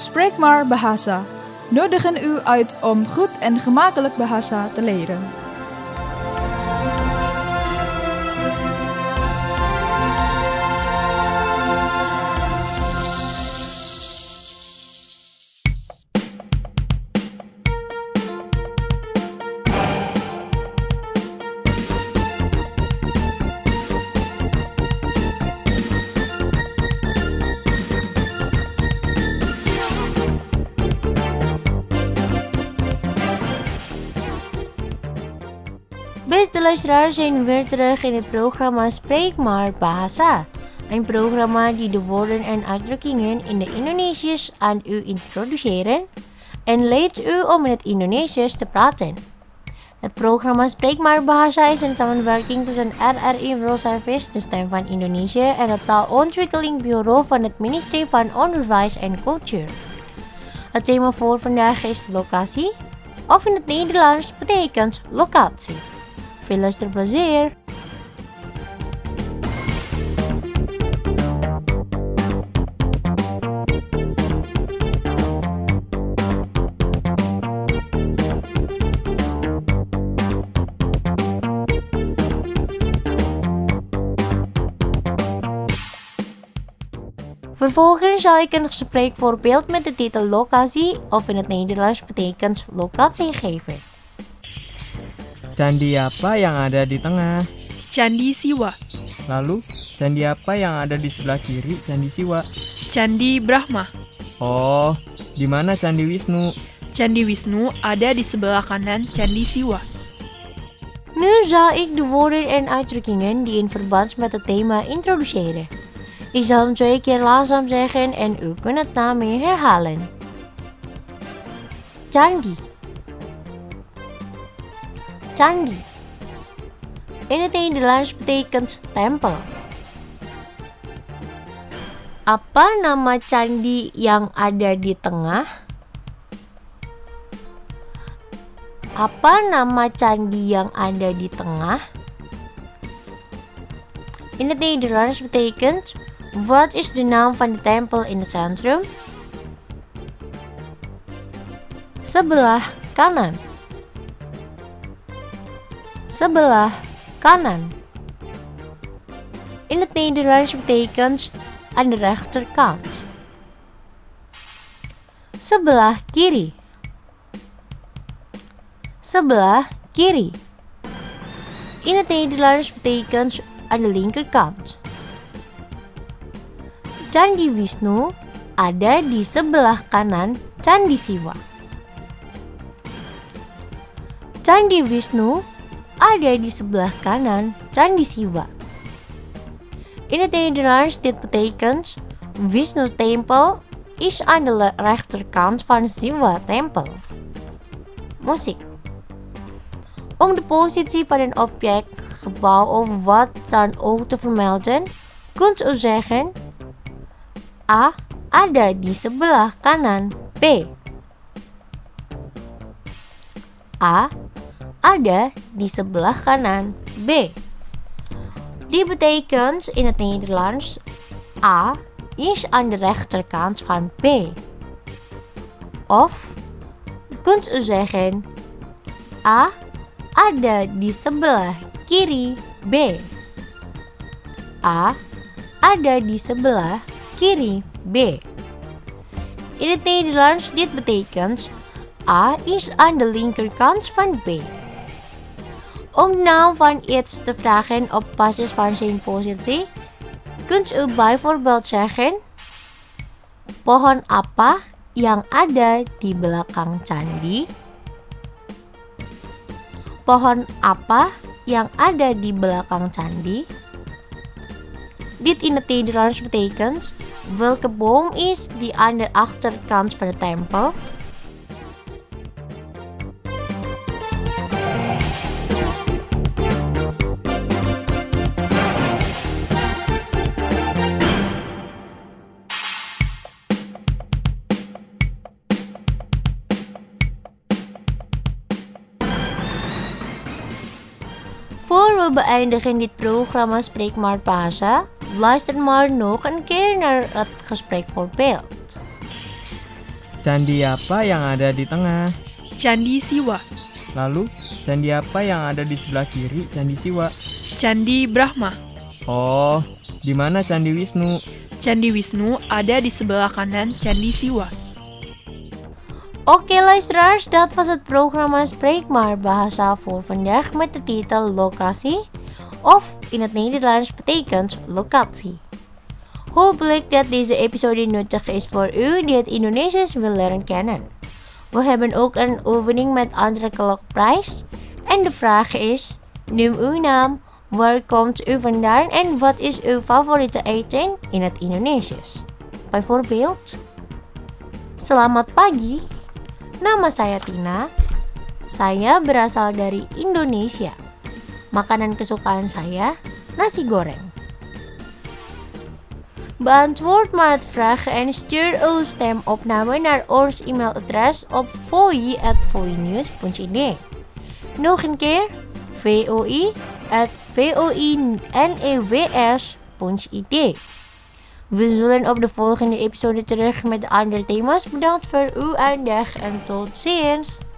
Spreek maar Bahasa. Nodigen u uit om goed en gemakkelijk Bahasa te leren. Beste luisteraars, zijn weer terug in het programma Spreek maar Bahasa. Een programma die de woorden en uitdrukkingen in de Indonesiërs aan u introduceren en leert u om in het Indonesiërs te praten. Het programma Spreek maar Bahasa is een samenwerking tussen RRI World Service, de Stem van Indonesië, en het Taalontwikkeling Bureau van het Ministerie van Onderwijs en Cultuur. Het thema voor vandaag is locatie, of in het Nederlands betekent locatie. Veel luisterplezier! Vervolgens zal ik een gespreekvoorbeeld met de titel locatie, of in het Nederlands betekent locatie, geven. Candi apa yang ada di tengah? Candi Siwa. Lalu, candi apa yang ada di sebelah kiri Candi Siwa? Candi Brahma. Oh, di mana Candi Wisnu? Candi Wisnu ada di sebelah kanan Candi Siwa. Nu zal ik de woorden en uitdrukkingen die in verband met het thema introduceren. Ik zal hem 2 keer langzaam zeggen en u kunt het na me herhalen. Candi. Candi. In het Nederlands betekent tempel. Apa nama candi yang ada di tengah? Apa nama candi yang ada di tengah? In het Nederlands betekent, wat is de naam van de tempel in het centrum? Sebelah kanan. Sebelah kanan. In het Nederlands betekent aan de rechterkant. Sebelah kiri. Sebelah kiri. In het Nederlands betekent aan de linkerkant. Candi Wisnu ada di sebelah kanan Candi Siwa. Candi Wisnu ada di sebelah kanan Candi Siwa. In het Nederlands dit betekent Wisnu tempel is aan de rechterkant van Siwa tempel. Muziek. Om de positie van een object, gebouw of wat dan ook te vermelden, kunt u zeggen A ada di sebelah kanan B. A ada di sebelah kanan B. Die betekent in het Nederlands A is aan de rechterkant van B. Of kunt u zeggen A ada di sebelah kiri B. A ada di sebelah kiri B. In het Nederlands dit betekent A is aan de linkerkant van B. Om de naam van iets te vragen op basis van zijn positie, kunt u bijvoorbeeld zeggen pohon apa yang ada di belakang candi? Pohon apa yang ada di belakang candi? Dit in het Nederlands betekent welke boom is die aan de achterkant van de tempel? Voor we beëindigen dit programma Spreek maar Bahasa, luister maar nog een keer naar het gesprekvoorbeeld. Candi apa yang ada di tengah? Candi Siwa, Lalu, candi apa yang ada di sebelah kiri Candi Siwa? Candi Brahma. Oh, di mana Candi Wisnu? Candi Wisnu ada di sebelah kanan Candi Siwa. Oké luisteraars, dat was het programma Spreek maar Bahasa voor vandaag met de titel Locatie, of in het Nederlands betekent locatie. Hopelijk dat deze episode nuttig is voor u die het Indonesisch wil leren kennen. We hebben ook een oefening met aantrekkelijk prijs. En de vraag is, noem uw naam, waar komt u vandaan en wat is uw favoriete eten in het Indonesisch? Bijvoorbeeld, selamat pagi, nama saya Tina, saya berasal dari Indonesia. Makanan kesukaan saya, nasi goreng. Beantwoord maar het vragen en stuur uw stemopname naar ons e-mailadres op voi@voinews.id. Nog een keer, voi@voinews.id. We zullen op de volgende episode terug met andere thema's. Bedankt voor uw aandacht en tot ziens!